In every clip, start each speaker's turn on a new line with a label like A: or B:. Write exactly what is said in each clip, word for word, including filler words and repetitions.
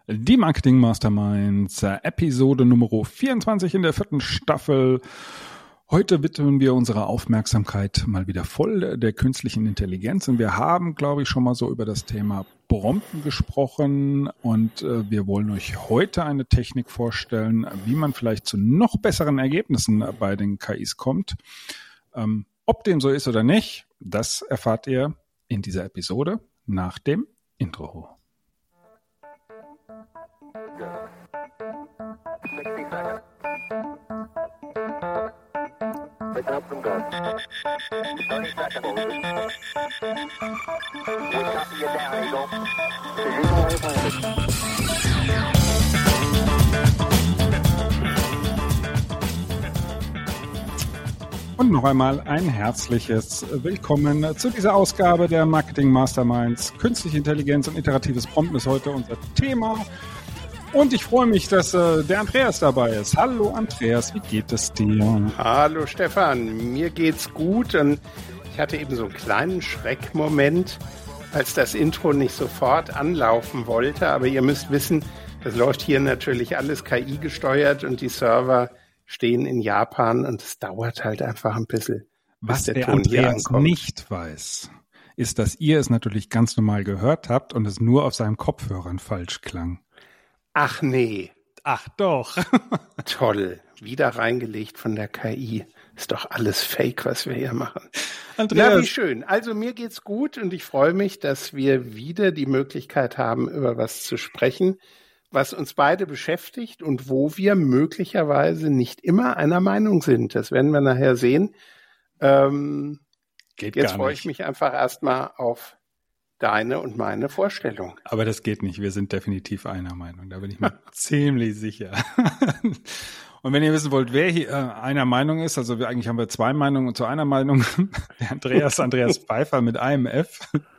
A: Die Marketing Masterminds, Episode Nummer vierundzwanzig in der vierten Staffel. Heute widmen wir unsere Aufmerksamkeit mal wieder voll der künstlichen Intelligenz. Und wir haben, glaube ich, schon mal so über das Thema Prompten gesprochen. Und äh, wir wollen euch heute eine Technik vorstellen, wie man vielleicht zu noch besseren Ergebnissen bei den K Is kommt. Ähm, ob dem so ist oder nicht, das erfahrt ihr in dieser Episode nach dem Intro.
B: sixty seconds. Pick up and go. thirty seconds. We'll copy you down, Eagle. The Eagle has landed.
A: Und noch einmal ein herzliches Willkommen zu dieser Ausgabe der Marketing Masterminds. Künstliche Intelligenz und iteratives Prompten ist heute unser Thema. Und ich freue mich, dass äh, der Andreas dabei ist. Hallo Andreas, wie geht es dir?
C: Hallo Stefan, mir geht's gut und ich hatte eben so einen kleinen Schreckmoment, als das Intro nicht sofort anlaufen wollte. Aber ihr müsst wissen, das läuft hier natürlich alles K I gesteuert und die Server stehen in Japan und es dauert halt einfach ein bisschen,
A: Was
C: bis der,
A: der
C: Ton hier
A: Andreas
C: ankommt.
A: nicht weiß, ist, dass ihr es natürlich ganz normal gehört habt und es nur auf seinen Kopfhörern falsch klang.
C: Ach nee.
A: Ach doch.
C: Toll. Wieder reingelegt von der K I. Ist doch alles Fake, was wir hier machen.
A: Andreas.
C: Na, wie schön. Also mir geht's gut und ich freue mich, dass wir wieder die Möglichkeit haben, über was zu sprechen, was uns beide beschäftigt und wo wir möglicherweise nicht immer einer Meinung sind. Das werden wir nachher sehen. Ähm,
A: Geht
C: jetzt
A: gar
C: freue
A: nicht.
C: ich mich einfach erstmal auf deine und meine Vorstellung.
A: Aber das geht nicht. Wir sind definitiv einer Meinung. Da bin ich mir ziemlich sicher. Und wenn ihr wissen wollt, wer hier äh, einer Meinung ist, also wir, eigentlich haben wir zwei Meinungen zu einer Meinung. Der Andreas, Andreas Pfeiffer mit einem F.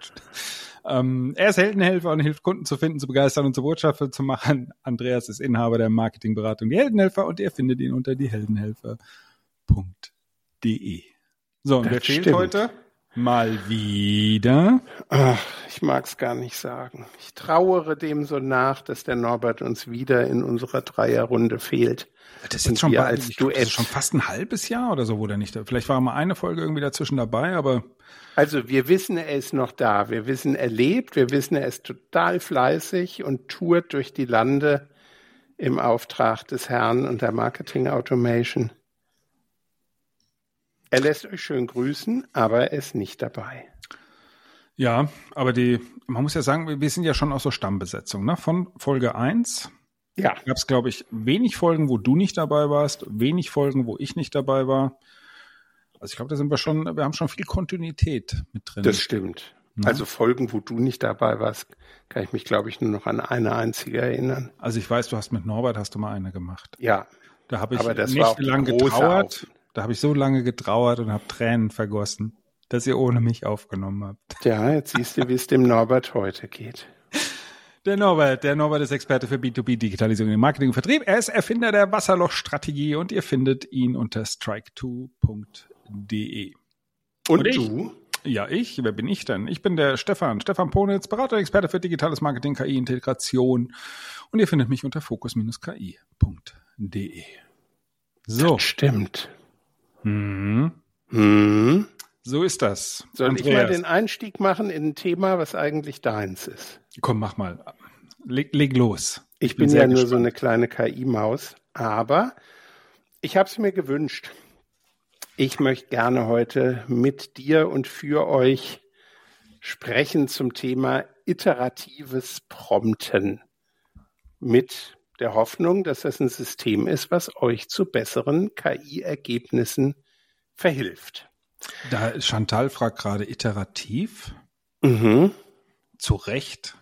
A: ähm, er ist Heldenhelfer und hilft Kunden zu finden, zu begeistern und zu Botschaften zu machen. Andreas ist Inhaber der Marketingberatung Die Heldenhelfer und ihr findet ihn unter die heldenhelfer punkt de. So, und
C: Das
A: wer fehlt
C: stimmt.
A: heute? Mal wieder.
C: Ach, ich mag es gar nicht sagen. Ich trauere dem so nach, dass der Norbert uns wieder in unserer Dreierrunde fehlt.
A: Das ist
C: Und
A: jetzt schon,
C: wir
A: bald,
C: als
A: ich glaub, das
C: Duett.
A: ist schon fast ein halbes Jahr oder so, wo der nicht da. Vielleicht war mal eine Folge irgendwie dazwischen dabei, aber
C: Also wir wissen, er ist noch da. Wir wissen, er lebt. Wir wissen, er ist total fleißig und tourt durch die Lande im Auftrag des Herrn und der Marketing Automation. Er lässt euch schön grüßen, aber er ist nicht dabei.
A: ja, aber die, man muss ja sagen, wir- wir sind ja schon aus so Stammbesetzung, ne? Von Folge eins
C: Ja,
A: gab es, glaube ich, wenig Folgen, wo du nicht dabei warst, wenig Folgen, wo ich nicht dabei war. Also ich glaube, da sind wir schon, wir haben schon viel Kontinuität mit drin.
C: das stimmt.
A: Ja.
C: Also Folgen, wo du nicht dabei warst, kann ich mich, glaube ich, nur noch an eine einzige erinnern.
A: Also ich weiß, du hast mit Norbert, hast du mal eine gemacht.
C: Ja,
A: Da habe ich
C: Aber das war auch die
A: nächtelang
C: große
A: getrauert.
C: Auf-
A: Da habe ich so lange getrauert und habe Tränen vergossen, dass ihr ohne mich aufgenommen habt.
C: ja, jetzt siehst du, wie es dem Norbert heute geht.
A: Der Norbert, der Norbert ist Experte für B zwei B Digitalisierung im Marketing und Vertrieb. Er ist Erfinder der Wasserlochstrategie und ihr findet ihn unter strike two punkt de.
C: Und,
A: Und ich?
C: du?
A: Ja, ich, wer bin ich denn? Ich bin der Stefan, Stefan Ponitz, Berater und Experte für digitales Marketing, K I-Integration und ihr findet mich unter fokus Bindestrich k i punkt de. So,
C: Stimmt.
A: mhm.
C: Hm.
A: So ist das.
C: Soll ich mal den Einstieg machen in ein Thema, was eigentlich deins ist?
A: Komm, mach mal. Leg, leg los.
C: Ich, bin,
A: sehr
C: ja nur so
A: gespannt.
C: eine kleine K I-Maus, aber ich habe es mir gewünscht. Ich möchte gerne heute mit dir und für euch sprechen zum Thema iteratives Prompten. Mit der Hoffnung, dass das ein System ist, was euch zu besseren K I-Ergebnissen verhilft.
A: Da Chantal fragt gerade iterativ.
C: Mhm.
A: Zu Recht.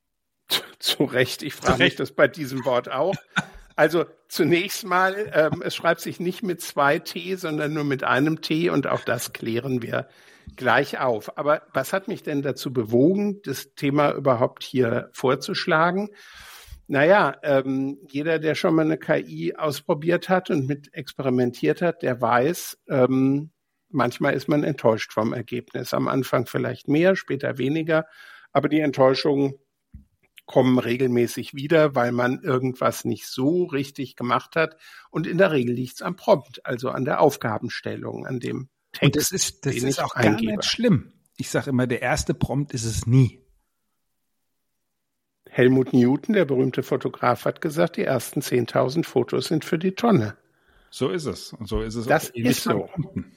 C: Zu Recht, ich
A: Zu
C: frage mich
A: Recht.
C: das bei diesem Wort auch. Also zunächst mal, ähm, es schreibt sich nicht mit zwei T, sondern nur mit einem T und auch das klären wir gleich auf. Aber was hat mich denn dazu bewogen, das Thema überhaupt hier vorzuschlagen? Naja, ähm, jeder, der schon mal eine K I ausprobiert hat und mit experimentiert hat, der weiß, ähm, manchmal ist man enttäuscht vom Ergebnis. Am Anfang vielleicht mehr, später weniger. Aber die Enttäuschung kommen regelmäßig wieder, weil man irgendwas nicht so richtig gemacht hat. Und in der Regel liegt es am Prompt, also an der Aufgabenstellung, an dem Text.
A: Und das ist, das ist auch gar nicht schlimm. Ich sage immer, der erste Prompt ist es nie.
C: Helmut Newton, der berühmte Fotograf, hat gesagt, die ersten zehntausend Fotos sind für die Tonne.
A: So ist es. Und so ist es.
C: Das ist so.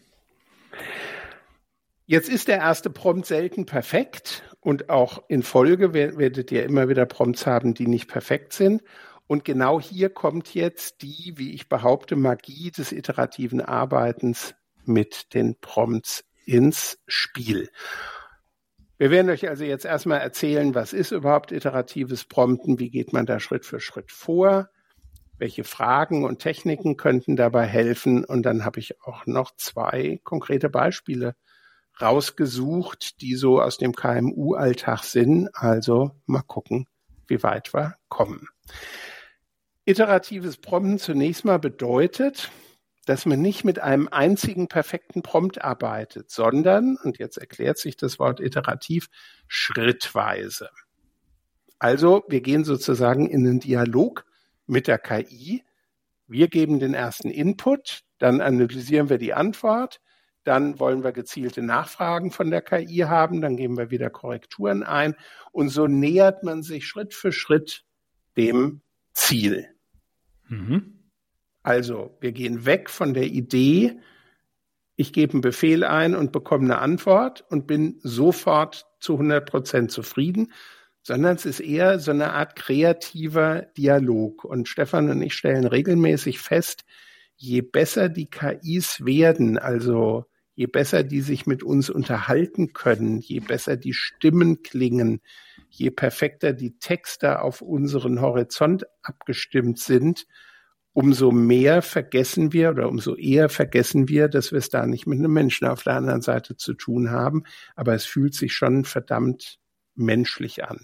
C: Jetzt ist der erste Prompt selten perfekt und auch in Folge werdet ihr immer wieder Prompts haben, die nicht perfekt sind. Und genau hier kommt jetzt die, wie ich behaupte, Magie des iterativen Arbeitens mit den Prompts ins Spiel. Wir werden euch also jetzt erstmal erzählen, was ist überhaupt iteratives Prompten, wie geht man da Schritt für Schritt vor, welche Fragen und Techniken könnten dabei helfen. Und dann habe ich auch noch zwei konkrete Beispiele rausgesucht, die so aus dem K M U-Alltag sind. Also mal gucken, wie weit wir kommen. Iteratives Prompten zunächst mal bedeutet, dass man nicht mit einem einzigen perfekten Prompt arbeitet, sondern, und jetzt erklärt sich das Wort iterativ, schrittweise. Also wir gehen sozusagen in einen Dialog mit der K I. Wir geben den ersten Input, dann analysieren wir die Antwort, dann wollen wir gezielte Nachfragen von der K I haben, dann geben wir wieder Korrekturen ein und so nähert man sich Schritt für Schritt dem Ziel.
A: Mhm.
C: Also wir gehen weg von der Idee, ich gebe einen Befehl ein und bekomme eine Antwort und bin sofort zu hundert Prozent zufrieden, sondern es ist eher so eine Art kreativer Dialog. Und Stefan und ich stellen regelmäßig fest, je besser die K Is werden, also je besser die sich mit uns unterhalten können, je besser die Stimmen klingen, je perfekter die Texte auf unseren Horizont abgestimmt sind, umso mehr vergessen wir oder umso eher vergessen wir, dass wir es da nicht mit einem Menschen auf der anderen Seite zu tun haben. Aber es fühlt sich schon verdammt menschlich an.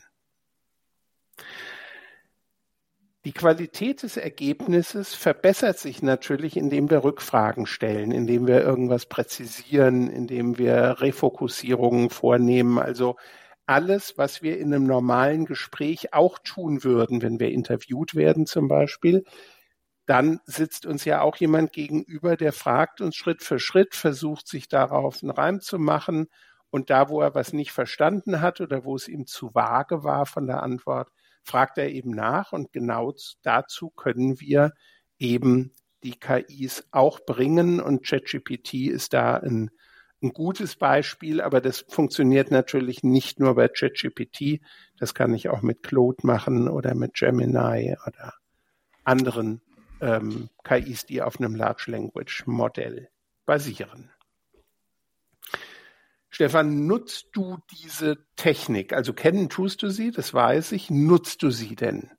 C: Die Qualität des Ergebnisses verbessert sich natürlich, indem wir Rückfragen stellen, indem wir irgendwas präzisieren, indem wir Refokussierungen vornehmen. Also alles, was wir in einem normalen Gespräch auch tun würden, wenn wir interviewt werden zum Beispiel, dann sitzt uns ja auch jemand gegenüber, der fragt uns Schritt für Schritt, versucht sich darauf einen Reim zu machen und da, wo er was nicht verstanden hat oder wo es ihm zu vage war von der Antwort, fragt er eben nach und genau dazu können wir eben die K Is auch bringen und ChatGPT ist da ein, ein gutes Beispiel, aber das funktioniert natürlich nicht nur bei ChatGPT, das kann ich auch mit Claude machen oder mit Gemini oder anderen ähm, K Is, die auf einem Large Language Modell basieren. Stefan, nutzt du diese Technik? Also kennen tust du sie, das weiß ich. Nutzt du sie denn?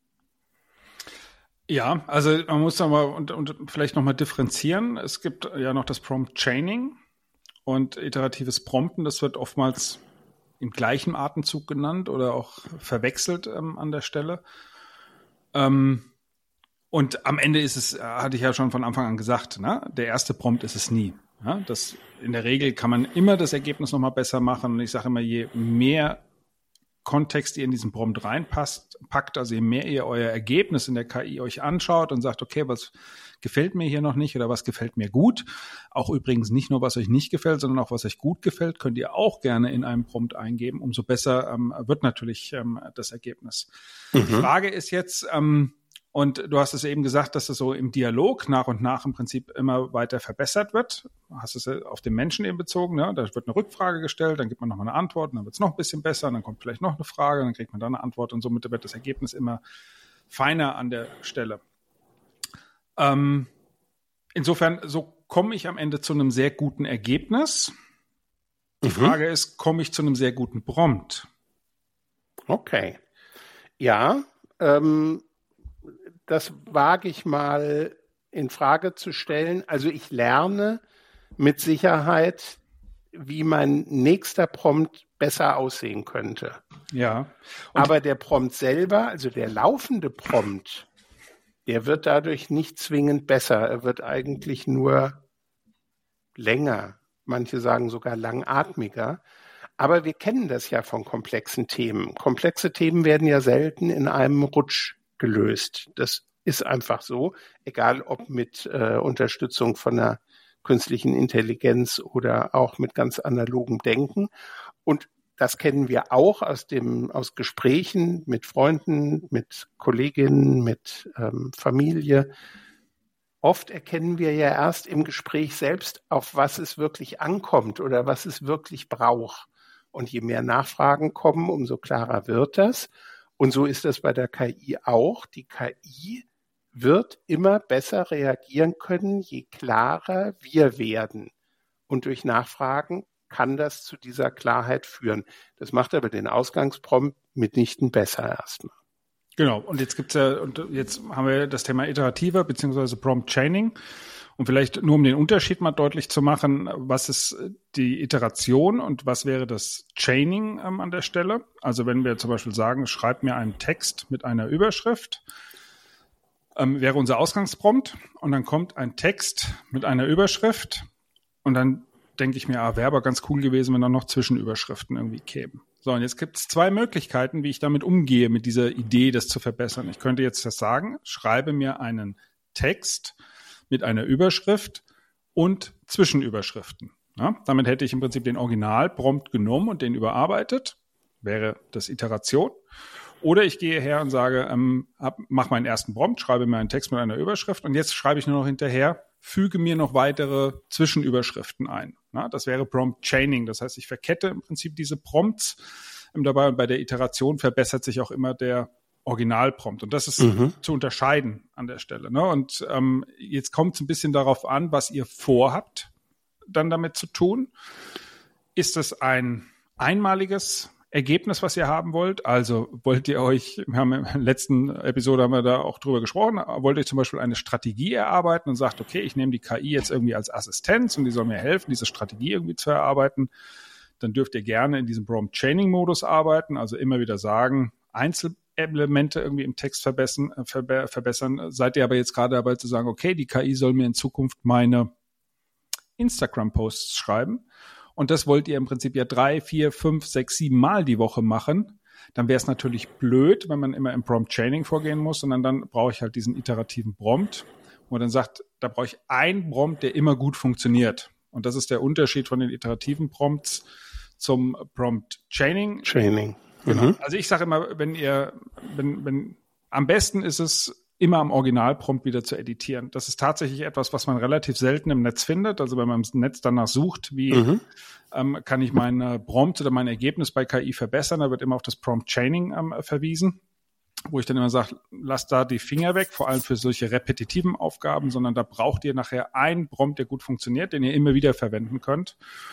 A: Ja, also man muss aber und, und vielleicht nochmal differenzieren. Es gibt ja noch das Prompt Chaining und iteratives Prompten. Das wird oftmals im gleichen Atemzug genannt oder auch verwechselt ähm, an der Stelle. Ähm, und am Ende ist es, hatte ich ja schon von Anfang an gesagt, ne? Der erste Prompt ist es nie. Ja, das, in der Regel kann man immer das Ergebnis nochmal besser machen. Und ich sage immer, je mehr Kontext ihr in diesen Prompt reinpasst, packt, also je mehr ihr euer Ergebnis in der K I euch anschaut und sagt, okay, was gefällt mir hier noch nicht oder was gefällt mir gut. Auch übrigens nicht nur, was euch nicht gefällt, sondern auch, was euch gut gefällt, könnt ihr auch gerne in einem Prompt eingeben. Umso besser ähm, wird natürlich ähm, das Ergebnis. Mhm. Die Frage ist jetzt, ähm, und du hast es eben gesagt, dass es so im Dialog nach und nach im Prinzip immer weiter verbessert wird. Du hast es auf den Menschen eben bezogen. Ne? Da wird eine Rückfrage gestellt, dann gibt man nochmal eine Antwort und dann wird es noch ein bisschen besser. Dann kommt vielleicht noch eine Frage, dann kriegt man dann eine Antwort und somit wird das Ergebnis immer feiner an der Stelle. Ähm, insofern, so komme ich am Ende zu einem sehr guten Ergebnis. Die mhm. Frage ist, komme ich zu einem sehr guten Prompt?
C: Okay. Ja, ähm, das wage ich mal in Frage zu stellen. Also ich lerne mit Sicherheit, wie mein nächster Prompt besser aussehen könnte.
A: Ja.
C: Und aber der Prompt selber, also der laufende Prompt, der wird dadurch nicht zwingend besser. Er wird eigentlich nur länger. Manche sagen sogar langatmiger. Aber wir kennen das ja von komplexen Themen. Komplexe Themen werden ja selten in einem Rutsch gelöst. Das ist einfach so, egal ob mit äh, Unterstützung von einer künstlichen Intelligenz oder auch mit ganz analogem Denken. Und das kennen wir auch aus dem aus Gesprächen mit Freunden, mit Kolleginnen, mit ähm, Familie. Oft erkennen wir ja erst im Gespräch selbst, auf was es wirklich ankommt oder was es wirklich braucht. Und je mehr Nachfragen kommen, umso klarer wird das. Und so ist das bei der K I auch. Die K I wird immer besser reagieren können, je klarer wir werden. Und durch Nachfragen kann das zu dieser Klarheit führen. Das macht aber den Ausgangsprompt mitnichten besser erstmal.
A: Genau. Und jetzt gibt's ja, und jetzt haben wir das Thema iterativer beziehungsweise Prompt Chaining. Und vielleicht nur um den Unterschied mal deutlich zu machen, was ist die Iteration und was wäre das Chaining ähm, an der Stelle? Also wenn wir zum Beispiel sagen, schreib mir einen Text mit einer Überschrift, ähm, wäre unser Ausgangsprompt und dann kommt ein Text mit einer Überschrift und dann denke ich mir, ah, wäre aber ganz cool gewesen, wenn dann noch Zwischenüberschriften irgendwie kämen. So, und jetzt gibt es zwei Möglichkeiten, wie ich damit umgehe, mit dieser Idee, das zu verbessern. Ich könnte jetzt das sagen, schreibe mir einen Text mit einer Überschrift und Zwischenüberschriften. Ja, damit hätte ich im Prinzip den Originalprompt genommen und den überarbeitet. Wäre das Iteration. Oder ich gehe her und sage, ähm, mach meinen ersten Prompt, schreibe mir einen Text mit einer Überschrift und jetzt schreibe ich nur noch hinterher, füge mir noch weitere Zwischenüberschriften ein. Ja, das wäre Prompt Chaining. Das heißt, ich verkette im Prinzip diese Prompts ähm, dabei und bei der Iteration verbessert sich auch immer der Originalprompt. Und das ist mhm. zu unterscheiden an der Stelle. Ne? Und ähm, jetzt kommt es ein bisschen darauf an, was ihr vorhabt, dann damit zu tun. Ist es ein einmaliges Ergebnis, was ihr haben wollt? Also wollt ihr euch, wir haben in der letzten Episode haben wir da auch drüber gesprochen, wollt ihr zum Beispiel eine Strategie erarbeiten und sagt, okay, ich nehme die K I jetzt irgendwie als Assistenz und die soll mir helfen, diese Strategie irgendwie zu erarbeiten. Dann dürft ihr gerne in diesem Prompt Chaining Modus arbeiten, also immer wieder sagen, Einzelelemente irgendwie im Text verbessern, verbe- verbessern. Seid ihr aber jetzt gerade dabei zu sagen, okay, die K I soll mir in Zukunft meine Instagram-Posts schreiben. Und das wollt ihr im Prinzip ja drei, vier, fünf, sechs, sieben Mal die Woche machen. Dann wäre es natürlich blöd, wenn man immer im Prompt Chaining vorgehen muss, sondern dann brauche ich halt diesen iterativen Prompt, wo man dann sagt, da brauche ich einen Prompt, der immer gut funktioniert. Und das ist der Unterschied von den iterativen Prompts zum Prompt Chaining.
C: Chaining.
A: Genau.
C: Mhm.
A: Also ich sage immer, wenn ihr, wenn, wenn, am besten ist es, immer am Originalprompt wieder zu editieren. Das ist tatsächlich etwas, was man relativ selten im Netz findet. Also wenn man im Netz danach sucht, wie mhm. ähm, kann ich meine Prompt oder mein Ergebnis bei K I verbessern, da wird immer auf das Prompt Chaining ähm, verwiesen, wo ich dann immer sage, lasst da die Finger weg, vor allem für solche repetitiven Aufgaben, sondern da braucht ihr nachher einen Prompt, der gut funktioniert, den ihr immer wieder verwenden könnt.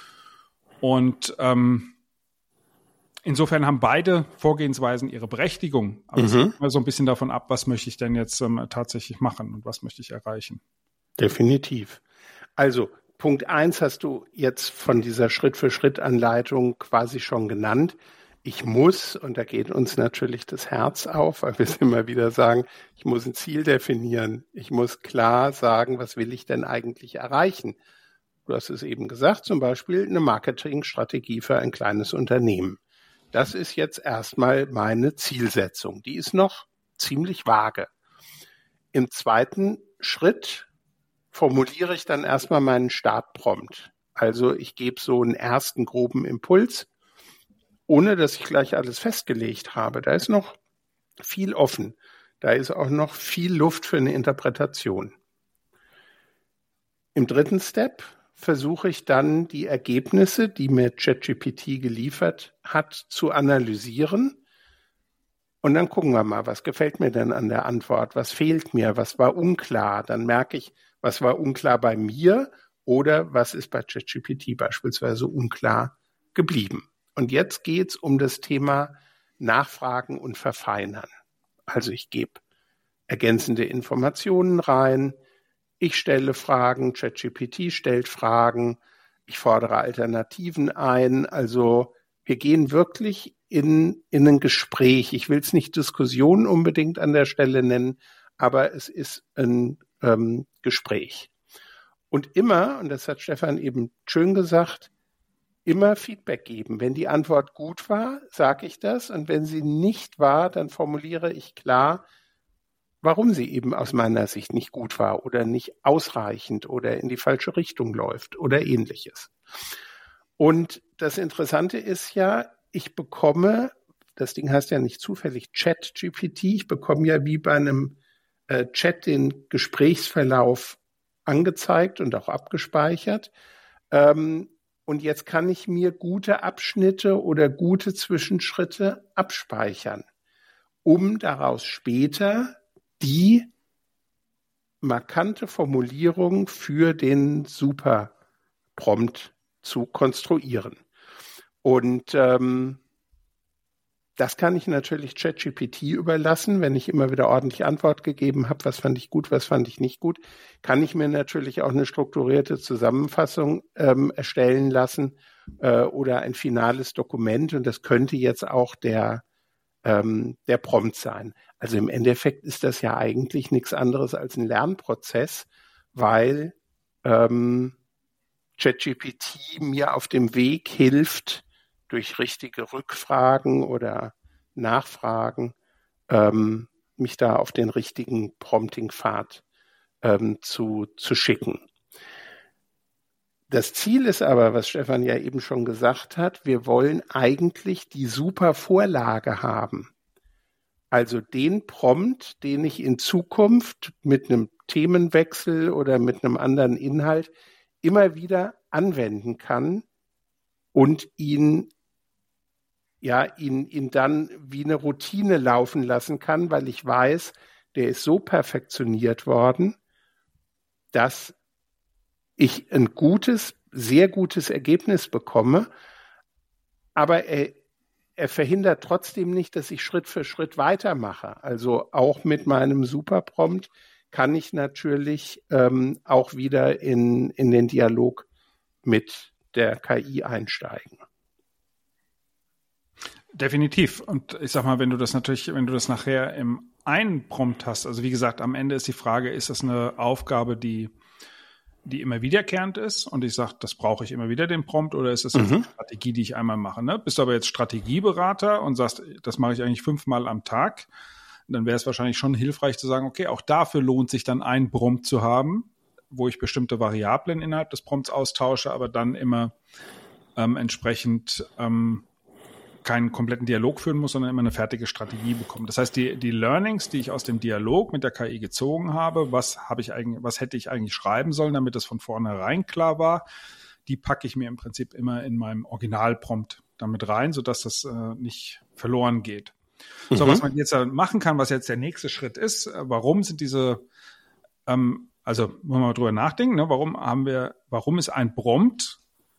A: Und ähm, insofern haben beide Vorgehensweisen ihre Berechtigung. Aber mhm. es hängt immer so ein bisschen davon ab, was möchte ich denn jetzt ähm, tatsächlich machen und was möchte ich erreichen.
C: Definitiv. Also Punkt eins hast du jetzt von dieser Schritt-für-Schritt-Anleitung quasi schon genannt. Ich muss, und da geht uns natürlich das Herz auf, weil wir es immer wieder sagen, ich muss ein Ziel definieren. Ich muss klar sagen, was will ich denn eigentlich erreichen? Du hast es eben gesagt, zum Beispiel eine Marketingstrategie für ein kleines Unternehmen. Das ist jetzt erstmal meine Zielsetzung. Die ist noch ziemlich vage. Im zweiten Schritt formuliere ich dann erstmal meinen Startprompt. Also ich gebe so einen ersten groben Impuls, ohne dass ich gleich alles festgelegt habe. Da ist noch viel offen. Da ist auch noch viel Luft für eine Interpretation. Im dritten Step versuche ich dann, die Ergebnisse, die mir ChatGPT geliefert hat, zu analysieren. Und dann gucken wir mal, was gefällt mir denn an der Antwort? Was fehlt mir? Was war unklar? Dann merke ich, was war unklar bei mir oder was ist bei ChatGPT beispielsweise unklar geblieben. Und jetzt geht es um das Thema Nachfragen und Verfeinern. Also ich gebe ergänzende Informationen rein, ich stelle Fragen, ChatGPT stellt Fragen, ich fordere Alternativen ein. Also wir gehen wirklich in, in ein Gespräch. Ich will es nicht Diskussion unbedingt an der Stelle nennen, aber es ist ein ähm, Gespräch. Und immer, und das hat Stefan eben schön gesagt, immer Feedback geben. Wenn die Antwort gut war, sage ich das. Und wenn sie nicht war, dann formuliere ich klar, warum sie eben aus meiner Sicht nicht gut war oder nicht ausreichend oder in die falsche Richtung läuft oder ähnliches. Und das Interessante ist ja, ich bekomme, das Ding heißt ja nicht zufällig ChatGPT, ich bekomme ja wie bei einem äh, Chat den Gesprächsverlauf angezeigt und auch abgespeichert. Ähm, und jetzt kann ich mir gute Abschnitte oder gute Zwischenschritte abspeichern, um daraus später die markante Formulierung für den Super-Prompt zu konstruieren. Und ähm, das kann ich natürlich ChatGPT überlassen, wenn ich immer wieder ordentlich Antwort gegeben habe, was fand ich gut, was fand ich nicht gut, kann ich mir natürlich auch eine strukturierte Zusammenfassung ähm, erstellen lassen äh, oder ein finales Dokument, und das könnte jetzt auch der, ähm, der Prompt sein. Also im Endeffekt ist das ja eigentlich nichts anderes als ein Lernprozess, weil ähm, ChatGPT mir auf dem Weg hilft, durch richtige Rückfragen oder Nachfragen ähm, mich da auf den richtigen Prompting-Pfad ähm, zu, zu schicken. Das Ziel ist aber, was Stefan ja eben schon gesagt hat, wir wollen eigentlich die super Vorlage haben. Also den Prompt, den ich in Zukunft mit einem Themenwechsel oder mit einem anderen Inhalt immer wieder anwenden kann und ihn ja ihn, ihn dann wie eine Routine laufen lassen kann, weil ich weiß, der ist so perfektioniert worden, dass ich ein gutes, sehr gutes Ergebnis bekomme, aber er, er verhindert trotzdem nicht, dass ich Schritt für Schritt weitermache. Also auch mit meinem Superprompt kann ich natürlich ähm, auch wieder in, in den Dialog mit der K I einsteigen.
A: Definitiv. Und ich sag mal, wenn du das natürlich, wenn du das nachher im einen Prompt hast, also wie gesagt, am Ende ist die Frage, ist das eine Aufgabe, die, die immer wiederkehrend ist? Und ich sage, das brauche ich immer wieder, den Prompt, oder ist das jetzt mhm. eine Strategie, die ich einmal mache? Ne? Bist du aber jetzt Strategieberater und sagst, das mache ich eigentlich fünfmal am Tag, dann wäre es wahrscheinlich schon hilfreich zu sagen, okay, auch dafür lohnt sich dann ein Prompt zu haben, wo ich bestimmte Variablen innerhalb des Prompts austausche, aber dann immer ähm, entsprechend ähm, keinen kompletten Dialog führen muss, sondern immer eine fertige Strategie bekommen. Das heißt, die, die Learnings, die ich aus dem Dialog mit der K I gezogen habe, was habe ich eigentlich, was hätte ich eigentlich schreiben sollen, damit das von vornherein klar war, die packe ich mir im Prinzip immer in meinem Originalprompt damit rein, sodass das äh, nicht verloren geht. Mhm. So, was man jetzt machen kann, was jetzt der nächste Schritt ist, warum sind diese, ähm, also wollen wir mal drüber nachdenken, ne, warum haben wir, warum ist ein Prompt,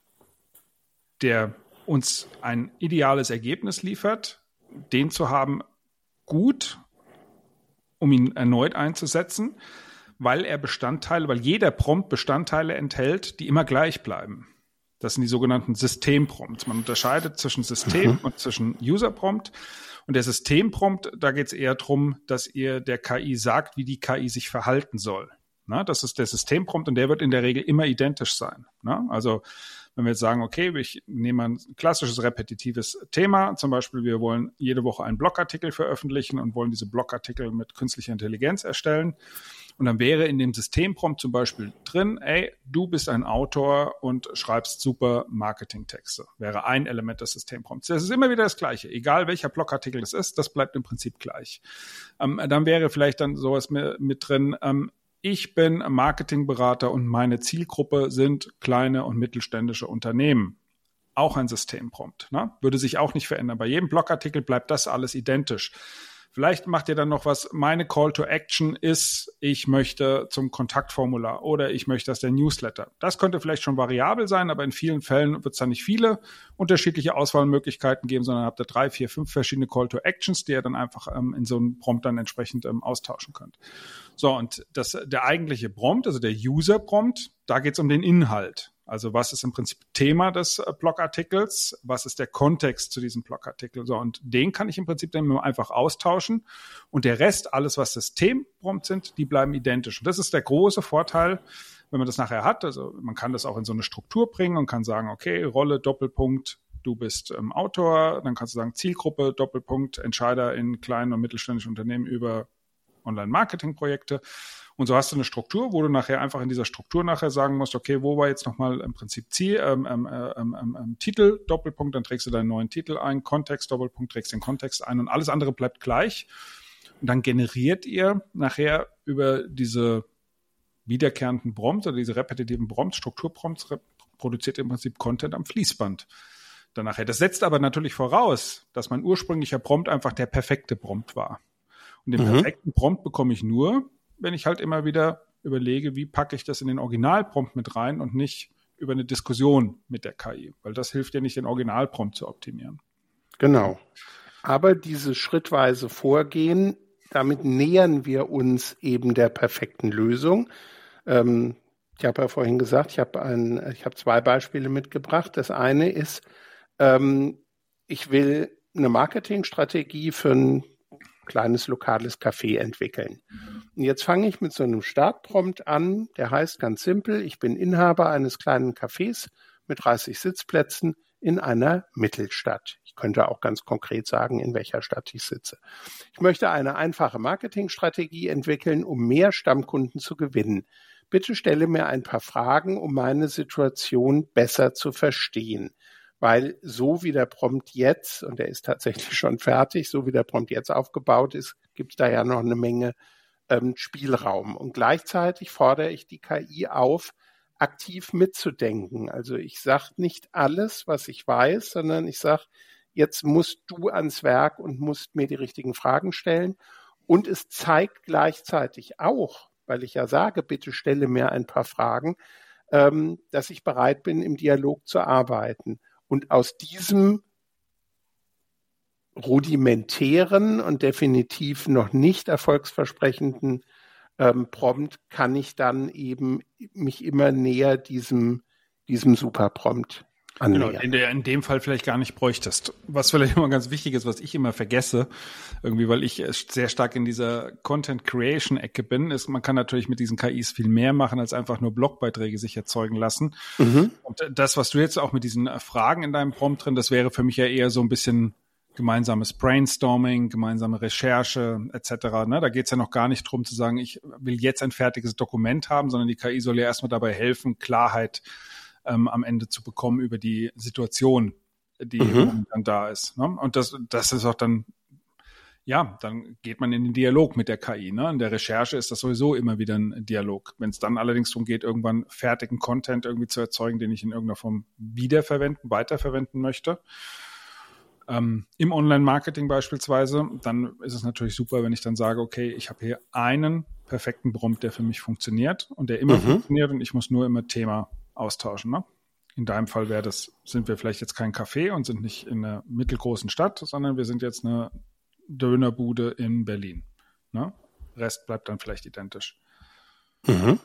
A: der uns ein ideales Ergebnis liefert, den zu haben, gut, um ihn erneut einzusetzen, weil er Bestandteile, weil jeder Prompt Bestandteile enthält, die immer gleich bleiben. Das sind die sogenannten Systemprompts. Man unterscheidet zwischen System mhm. und zwischen User-Prompt. Und der Systemprompt, da geht es eher darum, dass ihr der K I sagt, wie die K I sich verhalten soll. Na, das ist der Systemprompt, und der wird in der Regel immer identisch sein. Na, also wenn wir jetzt sagen, okay, ich nehme ein klassisches repetitives Thema, zum Beispiel wir wollen jede Woche einen Blogartikel veröffentlichen und wollen diese Blogartikel mit künstlicher Intelligenz erstellen. Und dann wäre in dem Systemprompt zum Beispiel drin, ey, du bist ein Autor und schreibst super Marketingtexte. Wäre ein Element des Systemprompts. Das ist immer wieder das Gleiche. Egal welcher Blogartikel es ist, das bleibt im Prinzip gleich. Ähm, dann wäre vielleicht dann sowas mit, mit drin, ähm, ich bin Marketingberater und meine Zielgruppe sind kleine und mittelständische Unternehmen. Auch ein Systemprompt, ne? Würde sich auch nicht verändern. Bei jedem Blogartikel bleibt das alles identisch. Vielleicht macht ihr dann noch was, meine Call to Action ist, ich möchte zum Kontaktformular oder ich möchte aus der Newsletter. Das könnte vielleicht schon variabel sein, aber in vielen Fällen wird es da nicht viele unterschiedliche Auswahlmöglichkeiten geben, sondern habt ihr drei, vier, fünf verschiedene Call to Actions, die ihr dann einfach ähm, in so einem Prompt dann entsprechend ähm, austauschen könnt. So, und das, der eigentliche Prompt, also der User-Prompt, da geht es um den Inhalt. Also was ist im Prinzip Thema des Blogartikels? Was ist der Kontext zu diesem Blogartikel? So, und den kann ich im Prinzip dann einfach austauschen. Und der Rest, alles was Systemprompts sind, die bleiben identisch. Und das ist der große Vorteil, wenn man das nachher hat, also man kann das auch in so eine Struktur bringen und kann sagen, okay, Rolle, Doppelpunkt, du bist ähm, Autor, dann kannst du sagen Zielgruppe, Doppelpunkt, Entscheider in kleinen und mittelständischen Unternehmen über Online-Marketing-Projekte. Und so hast du eine Struktur, wo du nachher einfach in dieser Struktur nachher sagen musst, okay, wo war jetzt nochmal im Prinzip Ziel, ähm, ähm, ähm, ähm, Titel, Doppelpunkt, dann trägst du deinen neuen Titel ein, Kontext, Doppelpunkt, trägst den Kontext ein und alles andere bleibt gleich. Und dann generiert ihr nachher über diese wiederkehrenden Prompts oder diese repetitiven Prompts, Strukturprompts, rep- produziert im Prinzip Content am Fließband. Dann nachher. Das setzt aber natürlich voraus, dass mein ursprünglicher Prompt einfach der perfekte Prompt war. Und den mhm. perfekten Prompt bekomme ich nur, wenn ich halt immer wieder überlege, wie packe ich das in den Originalprompt mit rein und nicht über eine Diskussion mit der K I, weil das hilft ja nicht, den Originalprompt zu optimieren.
C: Genau. Aber dieses schrittweise Vorgehen, damit nähern wir uns eben der perfekten Lösung. Ähm, ich habe ja vorhin gesagt, ich habe ein, ich habe zwei Beispiele mitgebracht. Das eine ist, ähm, ich will eine Marketingstrategie für ein kleines lokales Café entwickeln. Und jetzt fange ich mit so einem Startprompt an, der heißt ganz simpel, ich bin Inhaber eines kleinen Cafés mit dreißig Sitzplätzen in einer Mittelstadt. Ich könnte auch ganz konkret sagen, in welcher Stadt ich sitze. Ich möchte eine einfache Marketingstrategie entwickeln, um mehr Stammkunden zu gewinnen. Bitte stelle mir ein paar Fragen, um meine Situation besser zu verstehen. Weil so wie der Prompt jetzt, und der ist tatsächlich schon fertig, so wie der Prompt jetzt aufgebaut ist, gibt es da ja noch eine Menge ähm, Spielraum. Und gleichzeitig fordere ich die K I auf, aktiv mitzudenken. Also ich sage nicht alles, was ich weiß, sondern ich sage, jetzt musst du ans Werk und musst mir die richtigen Fragen stellen. Und es zeigt gleichzeitig auch, weil ich ja sage, bitte stelle mir ein paar Fragen, ähm, dass ich bereit bin, im Dialog zu arbeiten. Und aus diesem rudimentären und definitiv noch nicht erfolgsversprechenden ähm, Prompt kann ich dann eben mich immer näher diesem, diesem Super-Prompt annähern.
A: Genau, in, der, in dem Fall vielleicht gar nicht bräuchtest. Was vielleicht immer ganz wichtig ist, was ich immer vergesse, irgendwie, weil ich sehr stark in dieser Content-Creation-Ecke bin, ist, man kann natürlich mit diesen K Is viel mehr machen, als einfach nur Blogbeiträge sich erzeugen lassen. Mhm. Und das, was du jetzt auch mit diesen Fragen in deinem Prompt drin, das wäre für mich ja eher so ein bisschen gemeinsames Brainstorming, gemeinsame Recherche et cetera. Ne? Da geht es ja noch gar nicht drum zu sagen, ich will jetzt ein fertiges Dokument haben, sondern die K I soll ja erstmal dabei helfen, Klarheit ähm, am Ende zu bekommen über die Situation, die mhm. dann da ist. Ne? Und das, das ist auch dann, ja, dann geht man in den Dialog mit der K I. Ne? In der Recherche ist das sowieso immer wieder ein Dialog. Wenn es dann allerdings darum geht, irgendwann fertigen Content irgendwie zu erzeugen, den ich in irgendeiner Form wiederverwenden, weiterverwenden möchte, Ähm, im Online-Marketing beispielsweise, dann ist es natürlich super, wenn ich dann sage, okay, ich habe hier einen perfekten Prompt, der für mich funktioniert und der immer mhm. funktioniert und ich muss nur immer Thema austauschen. Ne? In deinem Fall wäre das, sind wir vielleicht jetzt kein Café und sind nicht in einer mittelgroßen Stadt, sondern wir sind jetzt eine Dönerbude in Berlin. Ne? Rest bleibt dann vielleicht identisch.
C: Mhm.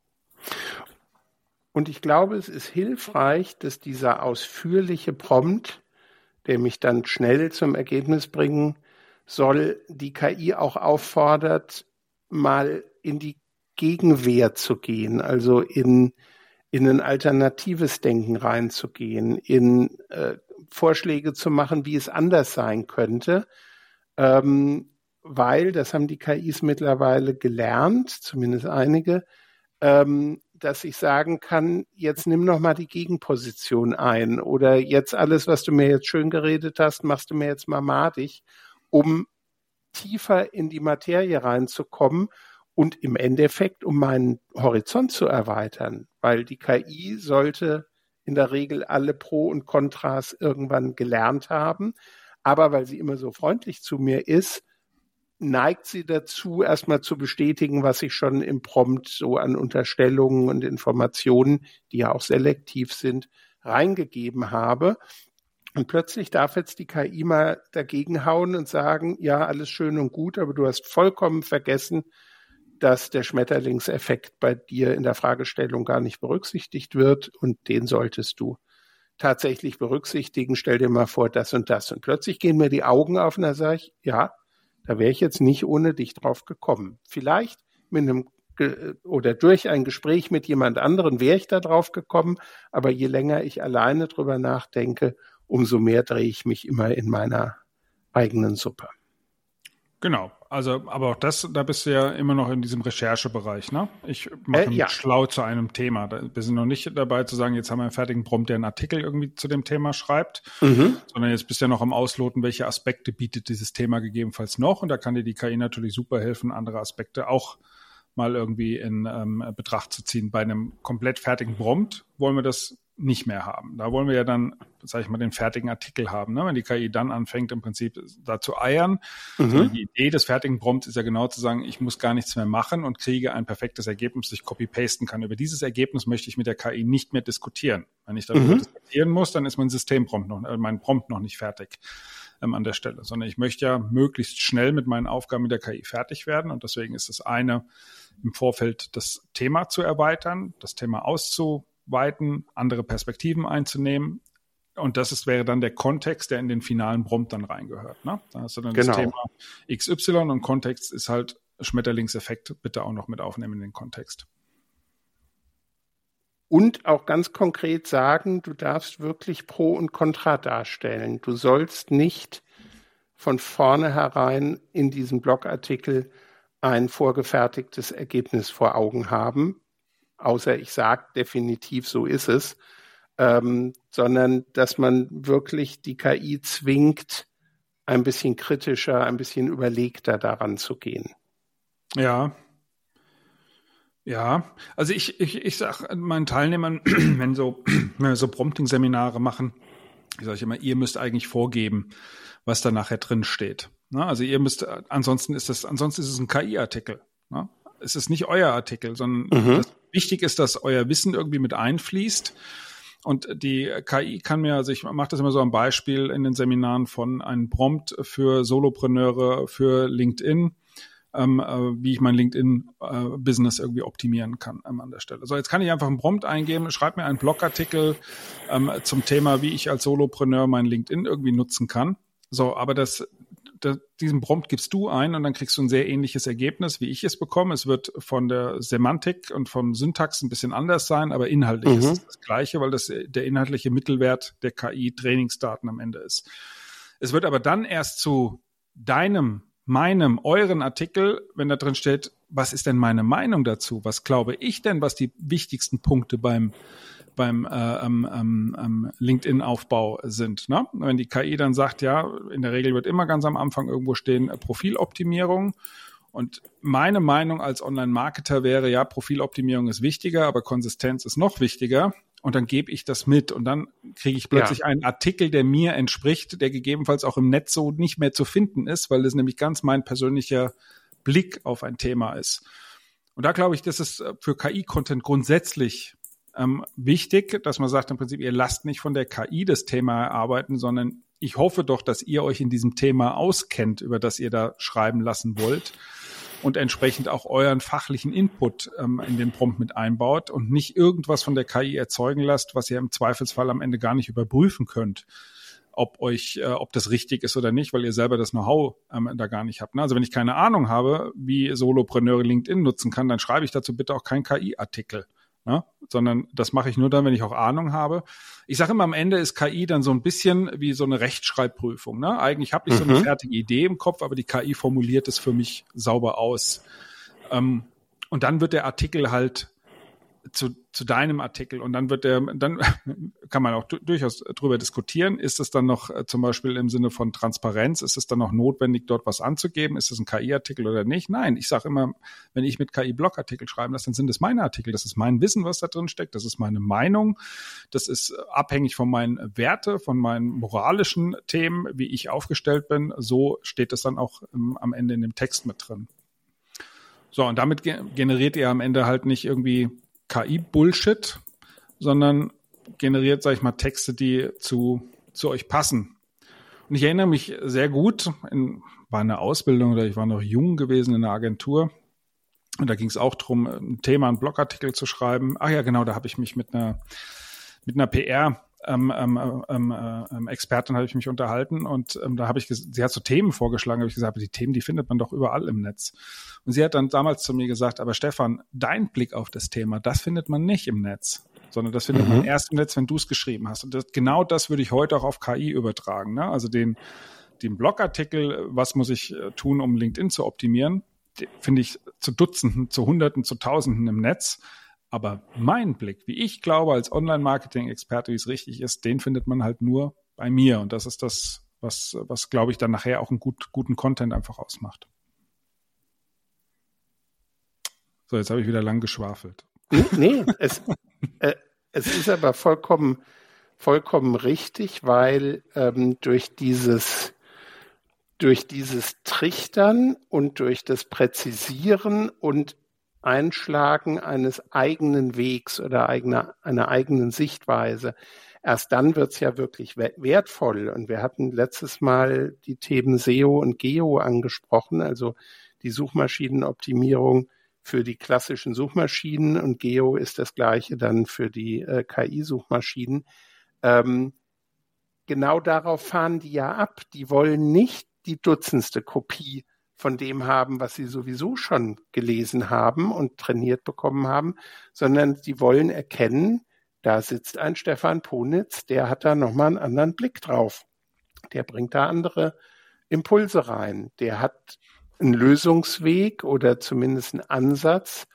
C: Und ich glaube, es ist hilfreich, dass dieser ausführliche Prompt, der mich dann schnell zum Ergebnis bringen soll, die K I auch auffordert, mal in die Gegenwehr zu gehen, also in, in ein alternatives Denken reinzugehen, in äh, Vorschläge zu machen, wie es anders sein könnte, ähm, weil, das haben die K Is mittlerweile gelernt, zumindest einige, ähm, dass ich sagen kann, jetzt nimm noch mal die Gegenposition ein oder jetzt alles, was du mir jetzt schön geredet hast, machst du mir jetzt mal madig, um tiefer in die Materie reinzukommen und im Endeffekt, um meinen Horizont zu erweitern, weil die K I sollte in der Regel alle Pro und Kontras irgendwann gelernt haben, aber weil sie immer so freundlich zu mir ist, neigt sie dazu, erstmal zu bestätigen, was ich schon im Prompt so an Unterstellungen und Informationen, die ja auch selektiv sind, reingegeben habe. Und plötzlich darf jetzt die K I mal dagegen hauen und sagen, ja, alles schön und gut, aber du hast vollkommen vergessen, dass der Schmetterlingseffekt bei dir in der Fragestellung gar nicht berücksichtigt wird und den solltest du tatsächlich berücksichtigen. Stell dir mal vor, das und das. Und plötzlich gehen mir die Augen auf und da sage ich, ja, da wäre ich jetzt nicht ohne dich drauf gekommen. Vielleicht mit einem ge- oder durch ein Gespräch mit jemand anderen wäre ich da drauf gekommen, aber je länger ich alleine drüber nachdenke, umso mehr drehe ich mich immer in meiner eigenen Suppe.
A: Genau, also aber auch das, da bist du ja immer noch in diesem Recherchebereich, ne? Ich mache
C: Äh,
A: mich
C: ja.
A: schlau zu einem Thema. Da- Wir sind noch nicht dabei zu sagen, jetzt haben wir einen fertigen Prompt, der einen Artikel irgendwie zu dem Thema schreibt,
C: Mhm.
A: sondern jetzt bist du ja noch am Ausloten, welche Aspekte bietet dieses Thema gegebenenfalls noch. Und da kann dir die K I natürlich super helfen, andere Aspekte auch mal irgendwie in ähm, Betracht zu ziehen. Bei einem komplett fertigen Prompt wollen wir das nicht mehr haben. Da wollen wir ja dann, sage ich mal, den fertigen Artikel haben, ne? Wenn die K I dann anfängt, im Prinzip da zu eiern.
C: Mhm.
A: Sondern die Idee des fertigen Prompts ist ja genau zu sagen, ich muss gar nichts mehr machen und kriege ein perfektes Ergebnis, das ich copy-pasten kann. Über dieses Ergebnis möchte ich mit der K I nicht mehr diskutieren. Wenn ich darüber
C: Mhm.
A: diskutieren muss, dann ist mein Systemprompt noch, äh, mein Prompt noch nicht fertig ähm, an der Stelle, sondern ich möchte ja möglichst schnell mit meinen Aufgaben mit der K I fertig werden und deswegen ist das eine, im Vorfeld das Thema zu erweitern, das Thema auszuweiten, andere Perspektiven einzunehmen. Und das ist, wäre dann der Kontext, der in den finalen Prompt dann reingehört. Ne? Da hast du dann
C: Genau.
A: das Thema X Y und Kontext ist halt Schmetterlingseffekt, bitte auch noch mit aufnehmen in den Kontext.
C: Und auch ganz konkret sagen, du darfst wirklich Pro und Contra darstellen. Du sollst nicht von vornherein in diesem Blogartikel ein vorgefertigtes Ergebnis vor Augen haben, außer ich sage definitiv, so ist es, ähm, sondern dass man wirklich die K I zwingt, ein bisschen kritischer, ein bisschen überlegter daran zu gehen.
A: Ja. Ja, also ich, ich, ich sage meinen Teilnehmern, wenn so, wenn wir so Prompting-Seminare machen, ich sage immer, ihr müsst eigentlich vorgeben, was da nachher drin steht. Ne? Also ihr müsst, ansonsten ist das, ansonsten ist es ein K I-Artikel. Ne? Es ist nicht euer Artikel, sondern
C: Mhm.
A: das, wichtig ist, dass euer Wissen irgendwie mit einfließt. Und die K I kann mir, also ich mache das immer so am Beispiel in den Seminaren von einem Prompt für Solopreneure, für LinkedIn, ähm, äh, wie ich mein LinkedIn-Business äh, irgendwie optimieren kann ähm, an der Stelle. So, jetzt kann ich einfach einen Prompt eingeben, schreib mir einen Blogartikel ähm, zum Thema, wie ich als Solopreneur mein LinkedIn irgendwie nutzen kann. So, aber das, das, diesen Prompt gibst du ein und dann kriegst du ein sehr ähnliches Ergebnis, wie ich es bekomme. Es wird von der Semantik und vom Syntax ein bisschen anders sein, aber inhaltlich
C: Mhm.
A: ist es das Gleiche, weil das der inhaltliche Mittelwert der K I-Trainingsdaten am Ende ist. Es wird aber dann erst zu deinem, meinem, euren Artikel, wenn da drin steht, was ist denn meine Meinung dazu? Was glaube ich denn, was die wichtigsten Punkte beim beim äh, ähm, ähm, LinkedIn-Aufbau sind. Ne? Wenn die K I dann sagt, ja, in der Regel wird immer ganz am Anfang irgendwo stehen äh, Profiloptimierung. Und meine Meinung als Online-Marketer wäre, ja, Profiloptimierung ist wichtiger, aber Konsistenz ist noch wichtiger. Und dann gebe ich das mit und dann kriege ich plötzlich
C: Ja.
A: einen Artikel, der mir entspricht, der gegebenenfalls auch im Netz so nicht mehr zu finden ist, weil das nämlich ganz mein persönlicher Blick auf ein Thema ist. Und da glaube ich, das ist für K I-Content grundsätzlich ähm, wichtig, dass man sagt im Prinzip, ihr lasst nicht von der K I das Thema erarbeiten, sondern ich hoffe doch, dass ihr euch in diesem Thema auskennt, über das ihr da schreiben lassen wollt und entsprechend auch euren fachlichen Input ähm, in den Prompt mit einbaut und nicht irgendwas von der K I erzeugen lasst, was ihr im Zweifelsfall am Ende gar nicht überprüfen könnt, ob euch, äh, ob das richtig ist oder nicht, weil ihr selber das Know-how ähm, da gar nicht habt. Ne? Also wenn ich keine Ahnung habe, wie Solopreneure LinkedIn nutzen kann, dann schreibe ich dazu bitte auch keinen K I-Artikel. Ne? Sondern das mache ich nur dann, wenn ich auch Ahnung habe. Ich sage immer, am Ende ist K I dann so ein bisschen wie so eine Rechtschreibprüfung. Ne? Eigentlich habe ich so eine
C: Mhm.
A: fertige Idee im Kopf, aber die K I formuliert es für mich sauber aus. Ähm, und dann wird der Artikel halt zu, zu deinem Artikel und dann wird der, dann kann man auch du, durchaus drüber diskutieren. Ist es dann noch äh, zum Beispiel im Sinne von Transparenz, ist es dann noch notwendig, dort was anzugeben? Ist es ein K I-Artikel oder nicht? Nein, ich sage immer, wenn ich mit K I-Blogartikel schreiben lasse, dann sind es meine Artikel. Das ist mein Wissen, was da drin steckt. Das ist meine Meinung. Das ist abhängig von meinen Werte, von meinen moralischen Themen, wie ich aufgestellt bin. So steht es dann auch ähm, am Ende in dem Text mit drin. So, und damit ge- generiert ihr am Ende halt nicht irgendwie K I-Bullshit, sondern generiert, sag ich mal, Texte, die zu, zu euch passen. Und ich erinnere mich sehr gut, in, war eine Ausbildung oder ich war noch jung gewesen in einer Agentur und da ging es auch darum, ein Thema, einen Blogartikel zu schreiben. Ach ja, genau, da habe ich mich mit einer, mit einer P R ähm, ähm, ähm, ähm, Expertin habe ich mich unterhalten und ähm, da habe ich, ges- sie hat so Themen vorgeschlagen, habe ich gesagt, aber die Themen, die findet man doch überall im Netz. Und sie hat dann damals zu mir gesagt, aber Stefan, dein Blick auf das Thema, das findet man nicht im Netz, sondern das findet mhm. man erst im Netz, wenn du es geschrieben hast. Und das, genau das würde ich heute auch auf K I übertragen. Ne? Also den, den Blogartikel, was muss ich tun, um LinkedIn zu optimieren, finde ich zu Dutzenden, zu Hunderten, zu Tausenden im Netz. Aber mein Blick, wie ich glaube als Online-Marketing-Experte, wie es richtig ist, den findet man halt nur bei mir. Und das ist das, was, was glaube ich, dann nachher auch einen gut, guten Content einfach ausmacht. So, jetzt habe ich wieder lang geschwafelt.
C: Nee, es, äh, es ist aber vollkommen, vollkommen richtig, weil ähm, durch dieses durch dieses Trichtern und durch das Präzisieren und Einschlagen eines eigenen Wegs oder eigener, einer eigenen Sichtweise. Erst dann wird's ja wirklich wertvoll. Und wir hatten letztes Mal die Themen S E O und Geo angesprochen, also die Suchmaschinenoptimierung für die klassischen Suchmaschinen und Geo ist das gleiche dann für die äh, K I-Suchmaschinen. Ähm, genau darauf fahren die ja ab. Die wollen nicht die dutzendste Kopie von dem haben, was sie sowieso schon gelesen haben und trainiert bekommen haben, sondern sie wollen erkennen, da sitzt ein Stefan Ponitz, der hat da nochmal einen anderen Blick drauf. Der bringt da andere Impulse rein. Der hat einen Lösungsweg oder zumindest einen Ansatz,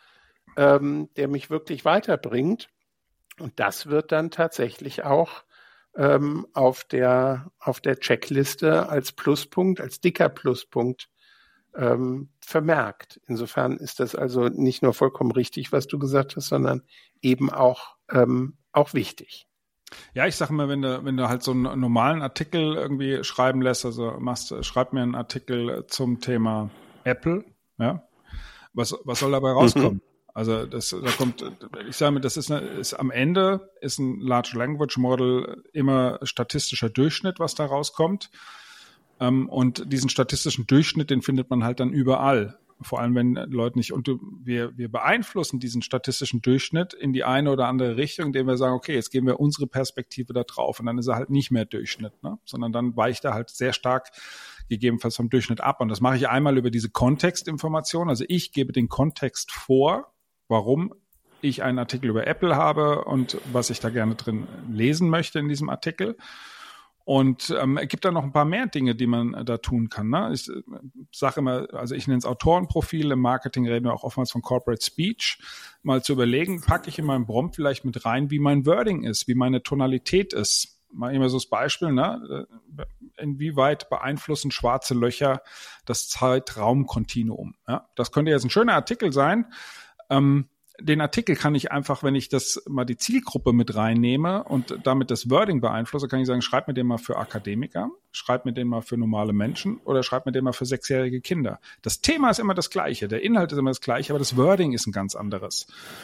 C: ähm, der mich wirklich weiterbringt. Und das wird dann tatsächlich auch ähm, auf der, auf der Checkliste als Pluspunkt, als dicker Pluspunkt ähm, vermerkt. Insofern ist das also nicht nur vollkommen richtig, was du gesagt hast, sondern eben auch, ähm, auch wichtig.
A: Ja, ich sage mal, wenn du, wenn du halt so einen normalen Artikel irgendwie schreiben lässt, also machst, schreib mir einen Artikel zum Thema Apple, ja, was, was soll dabei rauskommen? Mhm. Also das, da kommt, ich sage mir, das ist, eine, ist am Ende ist ein Large Language Model immer statistischer Durchschnitt, was da rauskommt. Um, und diesen statistischen Durchschnitt, den findet man halt dann überall. Vor allem, wenn Leute nicht, und wir, wir beeinflussen diesen statistischen Durchschnitt in die eine oder andere Richtung, indem wir sagen, okay, jetzt geben wir unsere Perspektive da drauf und dann ist er halt nicht mehr Durchschnitt, ne? Sondern dann weicht er halt sehr stark gegebenenfalls vom Durchschnitt ab. Und das mache ich einmal über diese Kontextinformation. Also ich gebe den Kontext vor, warum ich einen Artikel über Apple habe und was ich da gerne drin lesen möchte in diesem Artikel. Und ähm, es gibt da noch ein paar mehr Dinge, die man äh, da tun kann. Ne? Ich äh, sage immer, also ich nenne es Autorenprofil, im Marketing reden wir auch oftmals von Corporate Speech, mal zu überlegen, packe ich in meinem Prompt vielleicht mit rein, wie mein Wording ist, wie meine Tonalität ist. Mal immer so das Beispiel, ne? Inwieweit beeinflussen schwarze Löcher das Zeitraumkontinuum? Ja? Das könnte jetzt ein schöner Artikel sein. Ähm, Den Artikel kann ich einfach, wenn ich das mal die Zielgruppe mit reinnehme und damit das Wording beeinflusse, kann ich sagen, schreib mir den mal für Akademiker, schreib mir den mal für normale Menschen oder schreib mir den mal für sechsjährige Kinder. Das Thema ist immer das gleiche, der Inhalt ist immer das gleiche, aber das Wording ist ein ganz anderes.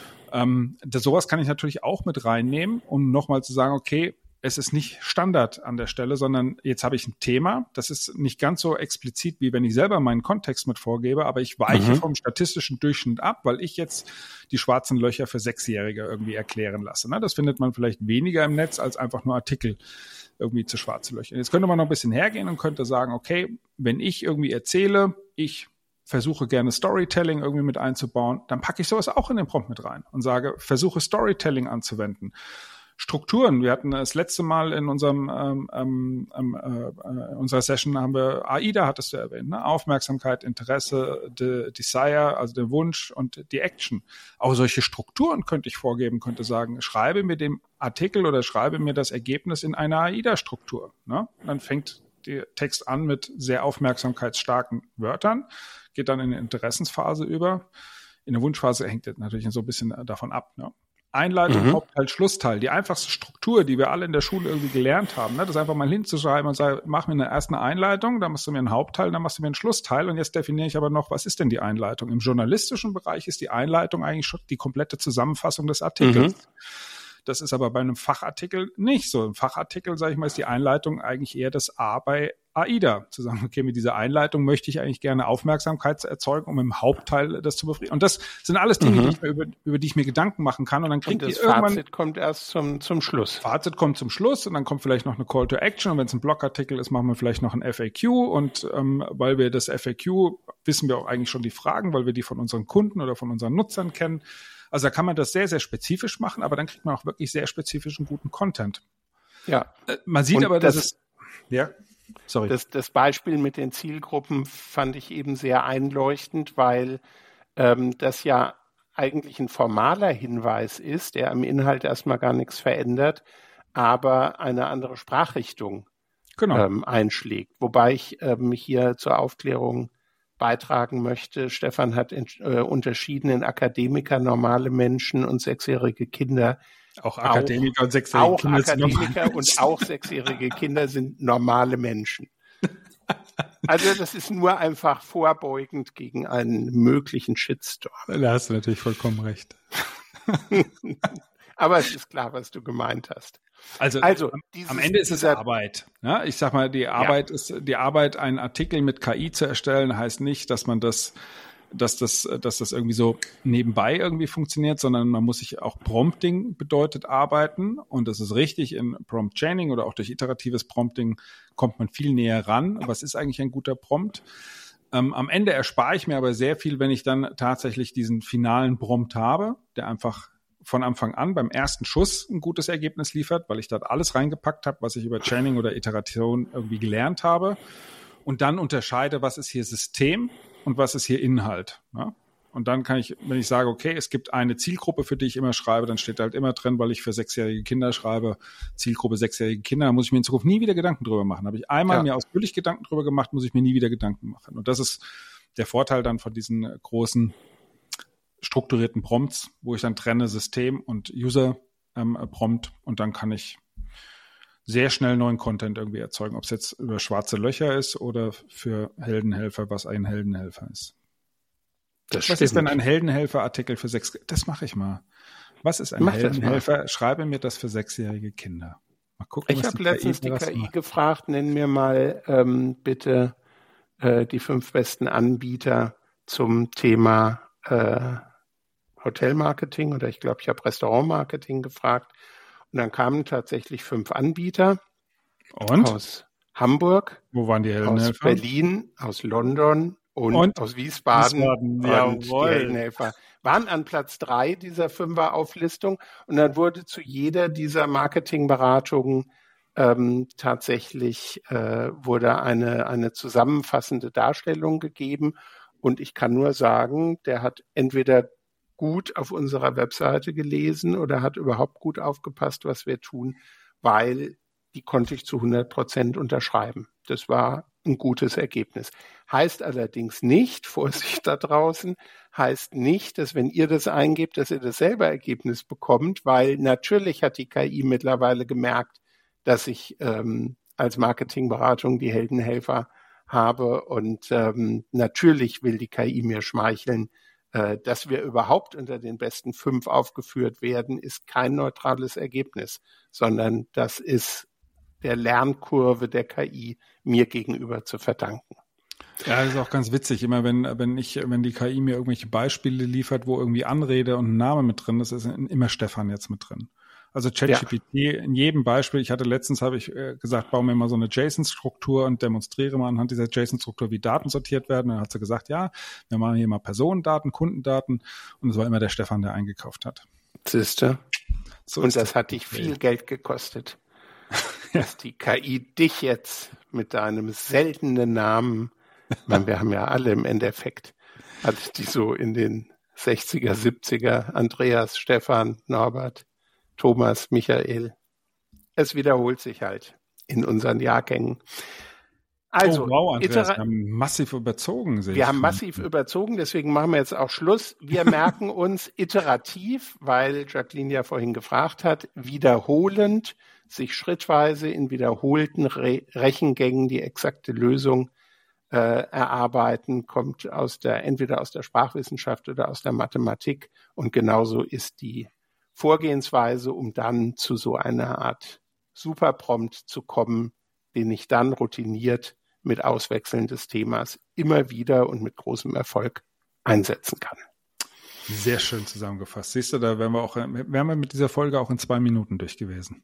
A: Ähm, das, sowas kann ich natürlich auch mit reinnehmen, um nochmal zu sagen, okay, es ist nicht Standard an der Stelle, sondern jetzt habe ich ein Thema, das ist nicht ganz so explizit, wie wenn ich selber meinen Kontext mit vorgebe, aber ich weiche mhm. vom statistischen Durchschnitt ab, weil ich jetzt die schwarzen Löcher für Sechsjährige irgendwie erklären lasse. Ne? Das findet man vielleicht weniger im Netz als einfach nur Artikel irgendwie zu schwarzen Löchern. Jetzt könnte man noch ein bisschen hergehen und könnte sagen, okay, wenn ich irgendwie erzähle, ich versuche gerne Storytelling irgendwie mit einzubauen, dann packe ich sowas auch in den Prompt mit rein und sage, versuche Storytelling anzuwenden. Strukturen. Wir hatten das letzte Mal in unserem ähm, ähm, äh, unserer Session haben wir AIDA, hattest du erwähnt, ne? Aufmerksamkeit, Interesse, the Desire, also der Wunsch und die Action. Auch solche Strukturen könnte ich vorgeben, könnte sagen, schreibe mir den Artikel oder schreibe mir das Ergebnis in einer AIDA-Struktur. Ne? Dann fängt der Text an mit sehr aufmerksamkeitsstarken Wörtern, geht dann in die Interessensphase über. In der Wunschphase hängt das natürlich so ein bisschen davon ab, ne? Einleitung, mhm. Hauptteil, Schlussteil. Die einfachste Struktur, die wir alle in der Schule irgendwie gelernt haben, ne? Das einfach mal hinzuschreiben und sagen, mach mir eine erste Einleitung, dann machst du mir einen Hauptteil, dann machst du mir einen Schlussteil und jetzt definiere ich aber noch, was ist denn die Einleitung? Im journalistischen Bereich ist die Einleitung eigentlich schon die komplette Zusammenfassung des Artikels. Mhm. Das ist aber bei einem Fachartikel nicht so. Im Fachartikel, sage ich mal, ist die Einleitung eigentlich eher das A bei AIDA, zu sagen, okay, mit dieser Einleitung möchte ich eigentlich gerne Aufmerksamkeit erzeugen, um im Hauptteil das zu befriedigen. Und das sind alles Dinge, mhm. die ich mir über, über die ich mir Gedanken machen kann. Und dann kriegt
C: und das
A: ihr irgendwann,
C: Fazit kommt erst zum, zum Schluss.
A: Fazit kommt zum Schluss und dann kommt vielleicht noch eine Call to Action. Und wenn es ein Blogartikel ist, machen wir vielleicht noch ein F A Q. Und ähm, weil wir das F A Q, wissen wir auch eigentlich schon die Fragen, weil wir die von unseren Kunden oder von unseren Nutzern kennen. Also da kann man das sehr, sehr spezifisch machen, aber dann kriegt man auch wirklich sehr spezifischen, guten Content.
C: Ja.
A: Äh, man sieht
C: und
A: aber, dass
C: das,
A: es, ja, sorry.
C: Das, das Beispiel mit den Zielgruppen fand ich eben sehr einleuchtend, weil ähm, das ja eigentlich ein formaler Hinweis ist, der am Inhalt erstmal gar nichts verändert, aber eine andere Sprachrichtung genau. ähm, einschlägt. Wobei ich ähm, hier zur Aufklärung beitragen möchte. Stefan hat in, äh, unterschieden in Akademiker, normale Menschen und sechsjährige Kinder.
A: Auch Akademiker auch, und sechsjährige
C: auch
A: Kinder
C: Akademiker und auch sechsjährige Kinder sind normale Menschen. Also das ist nur einfach vorbeugend gegen einen möglichen Shitstorm.
A: Da hast du natürlich vollkommen recht.
C: Aber es ist klar, was du gemeint hast.
A: Also, also dieses, am Ende ist es Arbeit. Ja, ich sag mal, die Arbeit ja. ist die Arbeit, einen Artikel mit K I zu erstellen, heißt nicht, dass man das, dass das, dass das irgendwie so nebenbei irgendwie funktioniert, sondern man muss sich auch Prompting bedeutet arbeiten und das ist richtig. In Prompt Chaining oder auch durch iteratives Prompting kommt man viel näher ran. Was ist eigentlich ein guter Prompt? Ähm, am Ende erspare ich mir aber sehr viel, wenn ich dann tatsächlich diesen finalen Prompt habe, der einfach von Anfang an beim ersten Schuss ein gutes Ergebnis liefert, weil ich dort alles reingepackt habe, was ich über Chaining oder Iteration irgendwie gelernt habe und dann unterscheide, was ist hier System und was ist hier Inhalt. Ja? Und dann kann ich, wenn ich sage, okay, es gibt eine Zielgruppe, für die ich immer schreibe, dann steht halt immer drin, weil ich für sechsjährige Kinder schreibe, Zielgruppe sechsjährige Kinder, da muss ich mir in Zukunft nie wieder Gedanken drüber machen. Habe ich einmal ja. mir ausführlich Gedanken drüber gemacht, muss ich mir nie wieder Gedanken machen. Und das ist der Vorteil dann von diesen großen strukturierten Prompts, wo ich dann trenne System und User ähm, Prompt und dann kann ich sehr schnell neuen Content irgendwie erzeugen, ob es jetzt über schwarze Löcher ist oder für Heldenhelfer, was ein Heldenhelfer ist. Das was stimmt. Ist denn ein Heldenhelfer-Artikel für sechs? Das mache ich mal. Was ist ein Mach Heldenhelfer? Schreibe mir das für sechsjährige Kinder. Mal gucken,
C: ich habe letztens die K I macht. gefragt, nenn mir mal ähm, bitte äh, die fünf besten Anbieter zum Thema äh, Hotelmarketing oder ich glaube, ich habe Restaurantmarketing gefragt. Und dann kamen tatsächlich fünf Anbieter
A: und?
C: Aus Hamburg,
A: wo waren die Heldenhelfer?
C: Aus Berlin, aus London und, und? aus Wiesbaden. Wiesbaden. Und die Heldenhelfer waren an Platz drei dieser Fünfer-Auflistung. Und dann wurde zu jeder dieser Marketingberatungen ähm, tatsächlich äh, wurde eine, eine zusammenfassende Darstellung gegeben. Und ich kann nur sagen, der hat entweder gut auf unserer Webseite gelesen oder hat überhaupt gut aufgepasst, was wir tun, weil die konnte ich zu hundert Prozent unterschreiben. Das war ein gutes Ergebnis. Heißt allerdings nicht, Vorsicht da draußen, heißt nicht, dass wenn ihr das eingebt, dass ihr dasselbe Ergebnis bekommt, weil natürlich hat die K I mittlerweile gemerkt, dass ich ähm, als Marketingberatung die Heldenhelfer habe und ähm, natürlich will die K I mir schmeicheln. Dass wir überhaupt unter den besten fünf aufgeführt werden, ist kein neutrales Ergebnis, sondern das ist der Lernkurve der K I mir gegenüber zu verdanken.
A: Ja, das ist auch ganz witzig. Immer wenn, wenn ich, wenn die K I mir irgendwelche Beispiele liefert, wo irgendwie Anrede und ein Name mit drin ist, ist immer Stefan jetzt mit drin. Also ChatGPT ja. in jedem Beispiel. Ich hatte letztens, habe ich äh, gesagt, baue mir mal so eine JSON-Struktur und demonstriere mal anhand dieser JSON-Struktur, wie Daten sortiert werden. Und dann hat sie gesagt, ja, wir machen hier mal Personendaten, Kundendaten. Und es war immer der Stefan, der eingekauft hat.
C: Siehste. So und das hat dich viel Geld gekostet. ja. Dass die K I dich jetzt mit deinem seltenen Namen, ich meine, wir haben ja alle im Endeffekt, hat die so in den sechziger, siebziger, Andreas, Stefan, Norbert, Thomas, Michael. Es wiederholt sich halt in unseren Jahrgängen. Also,
A: oh, wow, Andreas, wir haben massiv überzogen. Sehe
C: wir
A: ich
C: haben massiv überzogen, deswegen machen wir jetzt auch Schluss. Wir merken uns iterativ, weil Jacqueline ja vorhin gefragt hat, wiederholend, sich schrittweise in wiederholten Re- Rechengängen die exakte Lösung äh, erarbeiten, kommt aus der entweder aus der Sprachwissenschaft oder aus der Mathematik. Und genauso ist die Vorgehensweise, um dann zu so einer Art Superprompt zu kommen, den ich dann routiniert mit Auswechseln des Themas immer wieder und mit großem Erfolg einsetzen kann.
A: Sehr schön zusammengefasst. Siehst du, da wären wir auch, wären wir mit dieser Folge auch in zwei Minuten durch gewesen.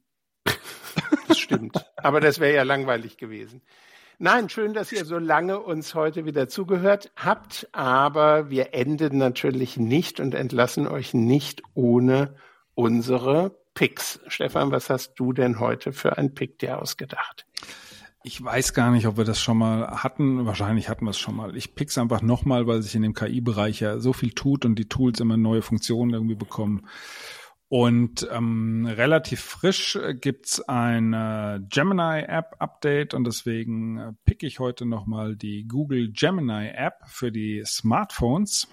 C: Das stimmt. Aber das wäre ja langweilig gewesen. Nein, schön, dass ihr so lange uns heute wieder zugehört habt, aber wir enden natürlich nicht und entlassen euch nicht ohne unsere Picks. Stefan, was hast du denn heute für einen Pick dir ausgedacht?
A: Ich weiß gar nicht, ob wir das schon mal hatten. Wahrscheinlich hatten wir es schon mal. Ich pick's einfach nochmal, weil sich in dem K I-Bereich ja so viel tut und die Tools immer neue Funktionen irgendwie bekommen. Und ähm, relativ frisch gibt's ein äh, Gemini-App-Update und deswegen äh, pick ich heute nochmal die Google Gemini-App für die Smartphones.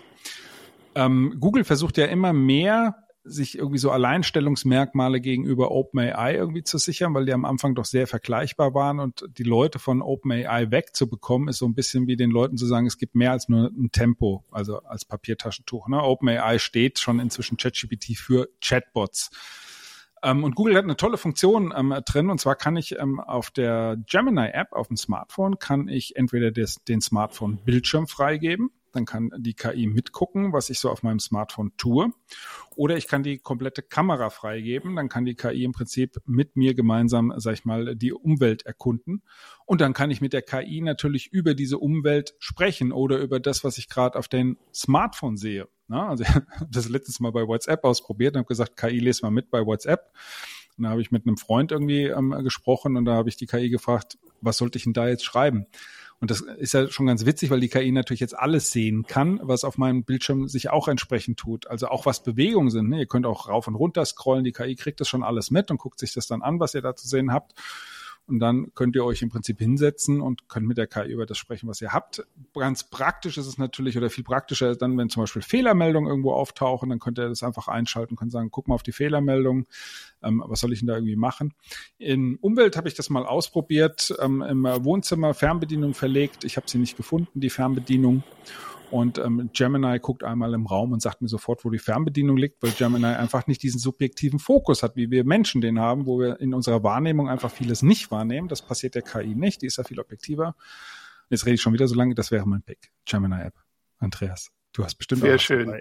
A: Ähm, Google versucht ja immer mehr, sich irgendwie so Alleinstellungsmerkmale gegenüber OpenAI irgendwie zu sichern, weil die am Anfang doch sehr vergleichbar waren und die Leute von OpenAI wegzubekommen, ist so ein bisschen wie den Leuten zu sagen, es gibt mehr als nur ein Tempo, also als Papiertaschentuch. Ne? OpenAI steht schon inzwischen ChatGPT für Chatbots. Ähm, und Google hat eine tolle Funktion ähm, drin, und zwar kann ich ähm, auf der Gemini-App auf dem Smartphone, kann ich entweder des, den Smartphone-Bildschirm freigeben, dann kann die K I mitgucken, was ich so auf meinem Smartphone tue. Oder ich kann die komplette Kamera freigeben. Dann kann die K I im Prinzip mit mir gemeinsam, sag ich mal, die Umwelt erkunden. Und dann kann ich mit der K I natürlich über diese Umwelt sprechen oder über das, was ich gerade auf dem Smartphone sehe. Na, also ich habe das letztes Mal bei WhatsApp ausprobiert und habe gesagt, K I, lese mal mit bei WhatsApp. Und da habe ich mit einem Freund irgendwie ähm, gesprochen und da habe ich die K I gefragt, was sollte ich denn da jetzt schreiben? Und das ist ja schon ganz witzig, weil die K I natürlich jetzt alles sehen kann, was auf meinem Bildschirm sich auch entsprechend tut. Also auch was Bewegungen sind. Ne? Ihr könnt auch rauf und runter scrollen. Die K I kriegt das schon alles mit und guckt sich das dann an, was ihr da zu sehen habt. Und dann könnt ihr euch im Prinzip hinsetzen und könnt mit der K I über das sprechen, was ihr habt. Ganz praktisch ist es natürlich, oder viel praktischer ist dann, wenn zum Beispiel Fehlermeldungen irgendwo auftauchen, dann könnt ihr das einfach einschalten, könnt sagen, guck mal auf die Fehlermeldung, ähm, was soll ich denn da irgendwie machen? In Umwelt habe ich das mal ausprobiert, ähm, im Wohnzimmer Fernbedienung verlegt. Ich habe sie nicht gefunden, die Fernbedienung. Und ähm, Gemini guckt einmal im Raum und sagt mir sofort, wo die Fernbedienung liegt, weil Gemini einfach nicht diesen subjektiven Fokus hat, wie wir Menschen den haben, wo wir in unserer Wahrnehmung einfach vieles nicht wahrnehmen. Das passiert der K I nicht, die ist ja viel objektiver. Jetzt rede ich schon wieder so lange, das wäre mein Pick. Gemini-App. Andreas, du hast bestimmt
C: Sehr
A: auch was
C: schön.
A: dabei.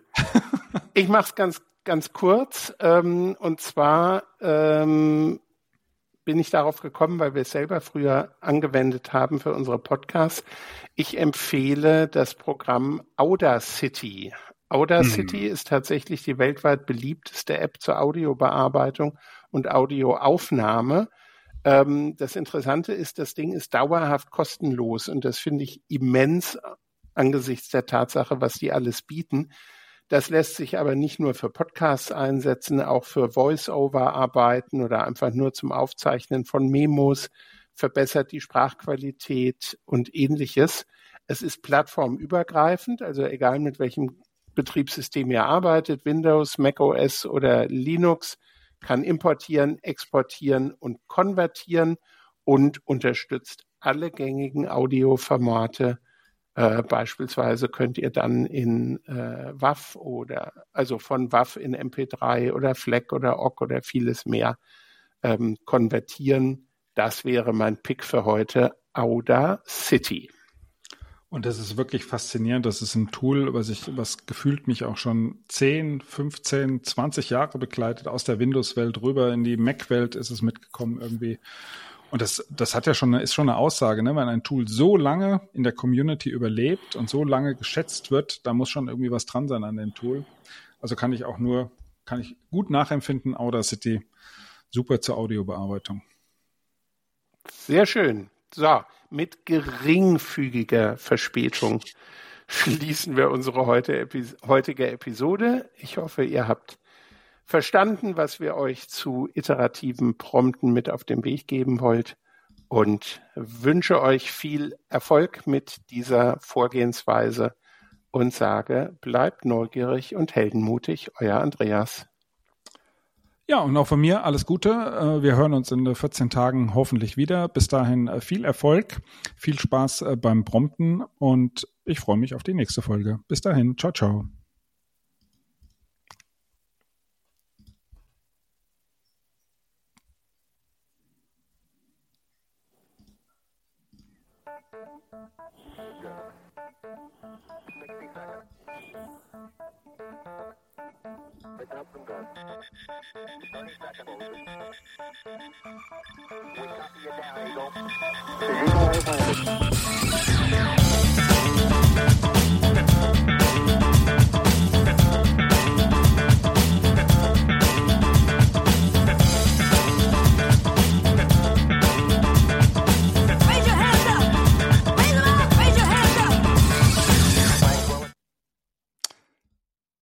C: Ich mache es ganz, ganz kurz. Ähm, und zwar ähm, bin ich darauf gekommen, weil wir es selber früher angewendet haben für unsere Podcasts. Ich empfehle das Programm Audacity. Audacity hm. ist tatsächlich die weltweit beliebteste App zur Audiobearbeitung und Audioaufnahme. Ähm, das Interessante ist, das Ding ist dauerhaft kostenlos und das finde ich immens angesichts der Tatsache, was die alles bieten. Das lässt sich aber nicht nur für Podcasts einsetzen, auch für Voice-Over-Arbeiten oder einfach nur zum Aufzeichnen von Memos, verbessert die Sprachqualität und Ähnliches. Es ist plattformübergreifend, also egal mit welchem Betriebssystem ihr arbeitet, Windows, macOS oder Linux, kann importieren, exportieren und konvertieren und unterstützt alle gängigen Audioformate. Äh, beispielsweise könnt ihr dann in äh, W A V oder also von W A V in M P drei oder FLAC oder O G G oder vieles mehr ähm, konvertieren. Das wäre mein Pick für heute, Audacity.
A: Und das ist wirklich faszinierend. Das ist ein Tool, was ich, was gefühlt mich auch schon zehn, fünfzehn, zwanzig Jahre begleitet. Aus der Windows-Welt rüber in die Mac-Welt ist es mitgekommen irgendwie. Und das, das hat ja schon, ist schon eine Aussage, ne? Wenn ein Tool so lange in der Community überlebt und so lange geschätzt wird, da muss schon irgendwie was dran sein an dem Tool. Also kann ich auch nur, kann ich gut nachempfinden, Audacity, super zur Audiobearbeitung.
C: Sehr schön. So, mit geringfügiger Verspätung schließen wir unsere heute, heutige Episode. Ich hoffe, ihr habt verstanden, was wir euch zu iterativen Prompten mit auf den Weg geben wollt und wünsche euch viel Erfolg mit dieser Vorgehensweise und sage, bleibt neugierig und heldenmutig, euer Andreas.
A: Ja, und auch von mir alles Gute. Wir hören uns in vierzehn Tagen hoffentlich wieder. Bis dahin viel Erfolg, viel Spaß beim Prompten und ich freue mich auf die nächste Folge. Bis dahin, ciao, ciao.
B: sixty seconds. Pick up from gun. thirty seconds. We copy you down, Eagle. The Eagle has landed.